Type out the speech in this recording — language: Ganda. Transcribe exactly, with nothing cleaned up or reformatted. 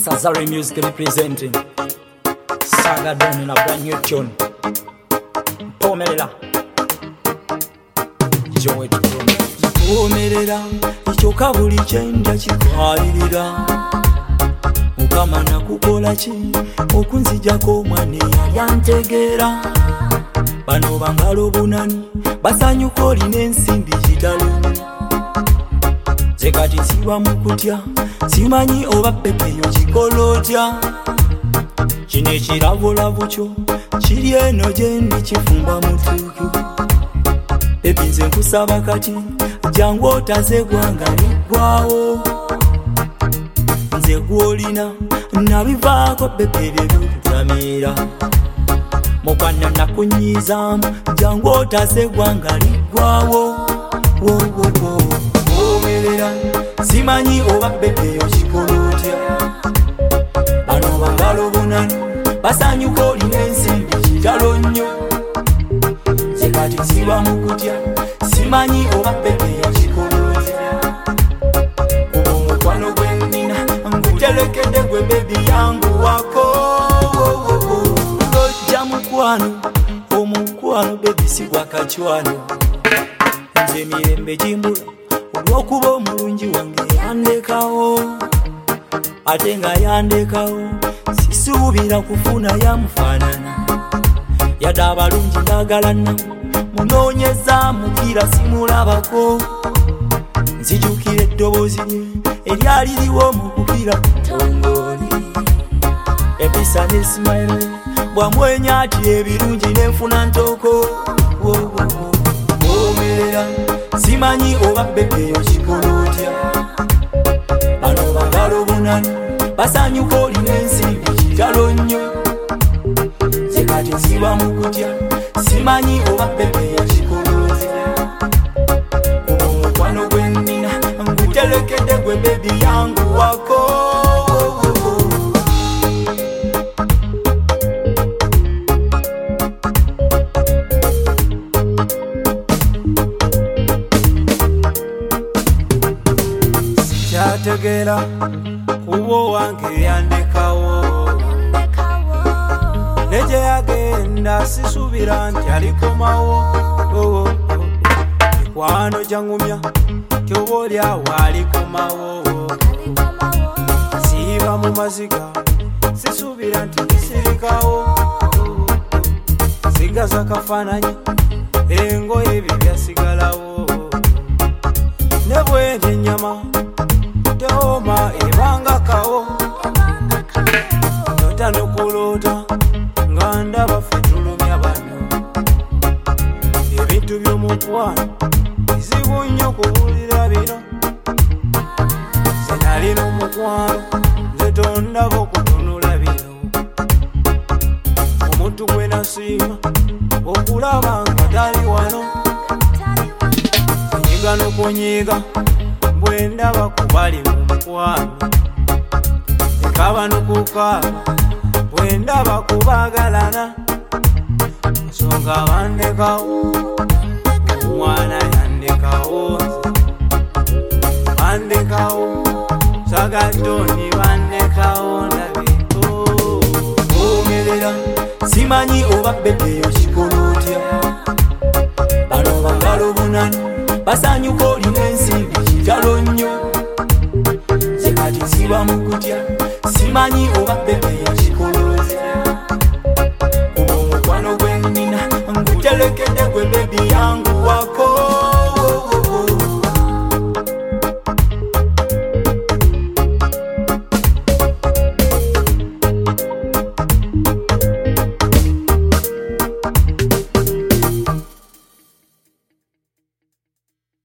Sazari Music representing Saga Don in a brand new tune. Pomerera Joy to Pomerera Ichoka buli chenja chikwalirira Mukama na kukola chi okunzijako mwane yantegera bano bangalo bunani basanyuko line ensimbi kitalo zekati siwa mukutya simanyi oba pepeyo kikolotya kine kiravolavu kyo kiri eno gyendi kifumba mutuku pepi nze nkusaba kati jangu otaze gwanga liggwawo nze gwolina nabivaako pepe byebyokutamiira mukwana nakunyizaamu jangu otaze gwanga liggwawo omerera simanyi oba pepeyo kikolotya bano bangalo bunani basanyuka olina ensimbi kitalo nnyo zekati siba mukutya simanyi oba pepeyo kikolotya kuba omukwano gwennina ngutelekedde gwe bebi yangu wako lojja mukwano omukwano bebi sigwa kacwano nze emirembe gimbula olw'okuba omulungi wange yandekawo ate nga yandekawo sisuubira kufuna yamufaanana yadde abalungi bagalana munoonyeza mukira simulabako nzijukira eddoboozi lye eryali liwo mu kukira tongooli empisa n'esimayiro bwamwenya ati ebirungi n'enfuna ntoko omerera simanyi oba bepeyo kikolotya bano bangalo bunani basanyuka olina ensimbi kitalo nnyo zekati siba mukutya simanyi oba bepeyo kikolotya kuba omukwano gwennina ngutelekedde gwe bebi yangu wako Tegera kubo wange yandekawo neje yagenda sisubira nti alikomawo mikwano jangumya kyobolya walikomawo siba mu maziga sisubira nti kisirikawo sigaza kafananyi engoye bibyasigalawo nebwende ennyama teoma ebanga kawo nota nokulota nga ndaba ffe tulumya bano ebintu by'omukwano bizibu nnyo kubuulira bino ze nali n'omukwano nze tondaba okutunula bino omuntu gwe nasiima okulaba nga tali wano nyiga n'okunyiga bwendaba kubali mu mukwano ekaba n'okukaaba bwendaba kubagalana nsonga bandekawo omwana yandekawo bandekawo sagatoni bandekawo ndabe omerera simanyi oba bepeyo kikolotya bano bangalo bunani basanyuka olina ensimbi kitalo nnyo zekati siba mukutya simanyi